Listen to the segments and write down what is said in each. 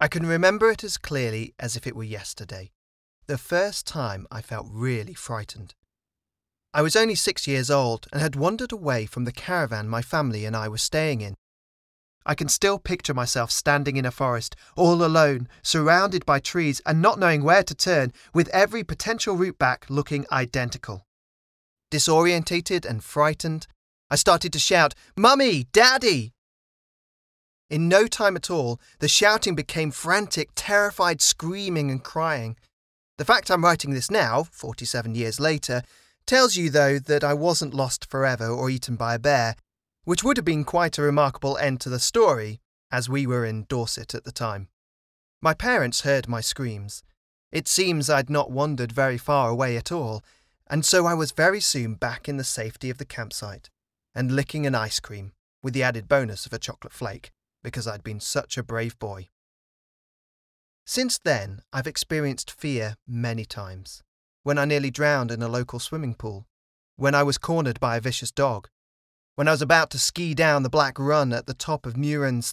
I can remember it as clearly as if it were yesterday, the first time I felt really frightened. I was only 6 years old and had wandered away from the caravan my family and I were staying in. I can still picture myself standing in a forest, all alone, surrounded by trees and not knowing where to turn, with every potential route back looking identical. Disorientated and frightened, I started to shout, "Mummy! Daddy!" In no time at all, the shouting became frantic, terrified screaming and crying. The fact I'm writing this now, 47 years later, tells you, though, that I wasn't lost forever or eaten by a bear, which would have been quite a remarkable end to the story, as we were in Dorset at the time. My parents heard my screams. It seems I'd not wandered very far away at all, and so I was very soon back in the safety of the campsite, and licking an ice cream, with the added bonus of a chocolate flake, because I'd been such a brave boy. Since then, I've experienced fear many times. When I nearly drowned in a local swimming pool, when I was cornered by a vicious dog, when I was about to ski down the Black Run at the top of Muren's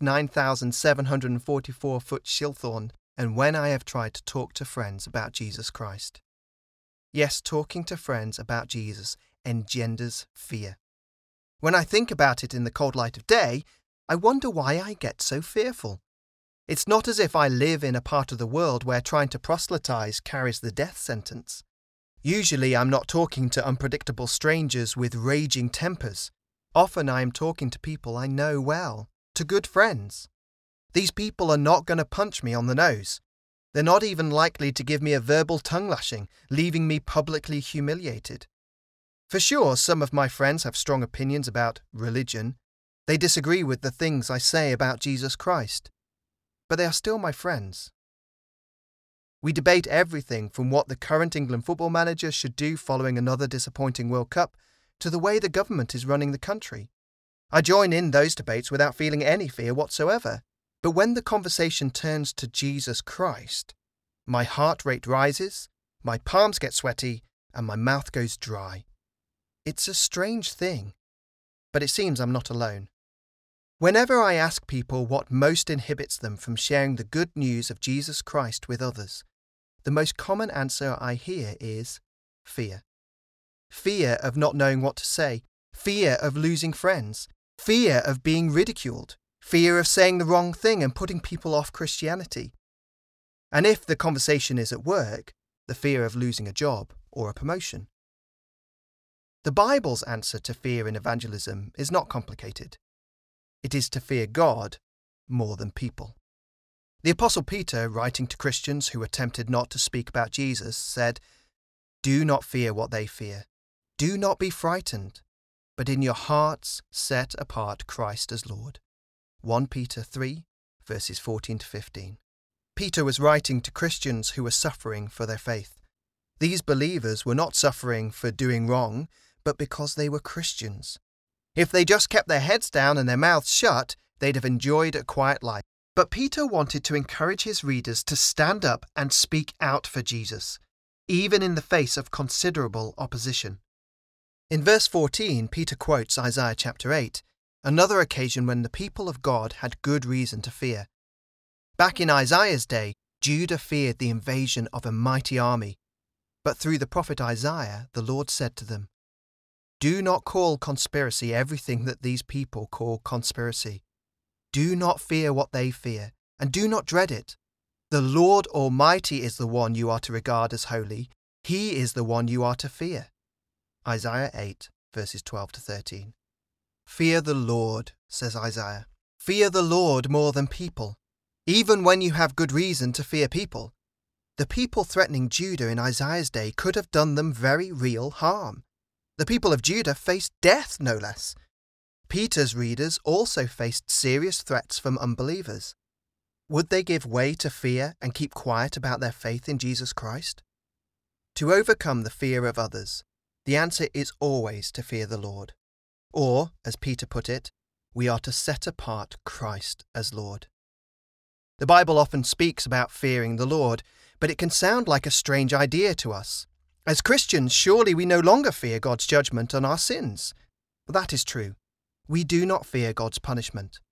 9,744-foot Shilthorn, and when I have tried to talk to friends about Jesus Christ. Yes, talking to friends about Jesus engenders fear. When I think about it in the cold light of day, I wonder why I get so fearful. It's not as if I live in a part of the world where trying to proselytize carries the death sentence. Usually I'm not talking to unpredictable strangers with raging tempers. Often I am talking to people I know well, to good friends. These people are not going to punch me on the nose. They're not even likely to give me a verbal tongue-lashing, leaving me publicly humiliated. For sure, some of my friends have strong opinions about religion. They disagree with the things I say about Jesus Christ. But they are still my friends. We debate everything from what the current England football manager should do following another disappointing World Cup to the way the government is running the country. I join in those debates without feeling any fear whatsoever. But when the conversation turns to Jesus Christ, my heart rate rises, my palms get sweaty, and my mouth goes dry. It's a strange thing, but it seems I'm not alone. Whenever I ask people what most inhibits them from sharing the good news of Jesus Christ with others, the most common answer I hear is fear. Fear of not knowing what to say, fear of losing friends, fear of being ridiculed, fear of saying the wrong thing and putting people off Christianity. And if the conversation is at work, the fear of losing a job or a promotion. The Bible's answer to fear in evangelism is not complicated. It is to fear God more than people. The Apostle Peter, writing to Christians who attempted not to speak about Jesus, said, "Do not fear what they fear. Do not be frightened, but in your hearts set apart Christ as Lord." 1 Peter 3, verses 14 to 15. Peter was writing to Christians who were suffering for their faith. These believers were not suffering for doing wrong, but because they were Christians. If they just kept their heads down and their mouths shut, they'd have enjoyed a quiet life. But Peter wanted to encourage his readers to stand up and speak out for Jesus, even in the face of considerable opposition. In verse 14, Peter quotes Isaiah chapter 8, another occasion when the people of God had good reason to fear. Back in Isaiah's day, Judah feared the invasion of a mighty army. But through the prophet Isaiah, the Lord said to them, "Do not call conspiracy everything that these people call conspiracy. Do not fear what they fear, and do not dread it. The Lord Almighty is the one you are to regard as holy. He is the one you are to fear." Isaiah 8, verses 12 to 13. Fear the Lord, says Isaiah. Fear the Lord more than people, even when you have good reason to fear people. The people threatening Judah in Isaiah's day could have done them very real harm. The people of Judah faced death, no less. Peter's readers also faced serious threats from unbelievers. Would they give way to fear and keep quiet about their faith in Jesus Christ? To overcome the fear of others, the answer is always to fear the Lord. Or, as Peter put it, we are to set apart Christ as Lord. The Bible often speaks about fearing the Lord, but it can sound like a strange idea to us. As Christians, surely we no longer fear God's judgment on our sins. That is true. We do not fear God's punishment.